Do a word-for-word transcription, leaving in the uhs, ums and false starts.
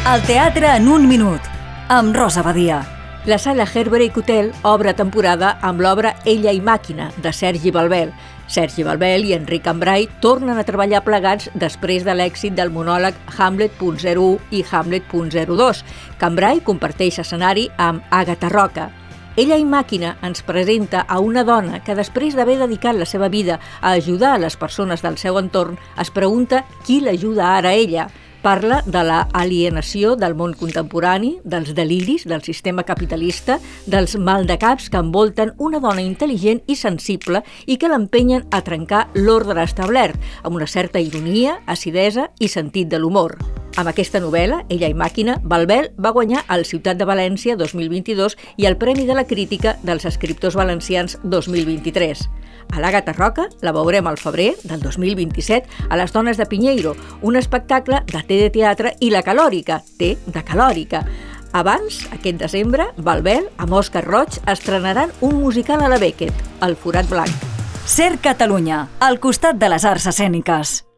El teatre en un minut, amb Rosa Badia. La sala Herbreak Hotel obre temporada amb l'obra Ella i màquina, de Sergi Balbel. Sergi Balbel i Enric Cambray tornen a treballar plegats després de l'èxit del monòleg Hamlet punt zero u i Hamlet punt zero dos. Cambray comparteix escenari amb Àgata Roca. Ella i màquina ens presenta a una dona que, després d'haver dedicat la seva vida a ajudar a les persones del seu entorn, es pregunta qui l'ajuda ara a ella. Parla de la alienació del món contemporani, dels deliris del sistema capitalista, dels maldecaps que envolten una dona intel·ligent i sensible i que l'empenyen a trencar l'ordre establert, amb una certa ironia, acidesa i sentit de l'humor. Amb aquesta novel·la, Ella i màquina, Balbel va guanyar el Ciutat de València dos mil vint-i-dos i el Premi de la Crítica dels Escriptors Valencians dos mil vint-i-tres. A l'Àgata Roca la veurem al febrer del dos mil vint-i-set a Les Dones de Pinheiro, un espectacle de Té de teatre i La Calòrica, Té de calòrica. Abans, aquest desembre, Balbel, amb Òscar Roig, estrenaran un musical a la Beckett, El forat blanc. Ser Catalunya, al costat de les arts escèniques.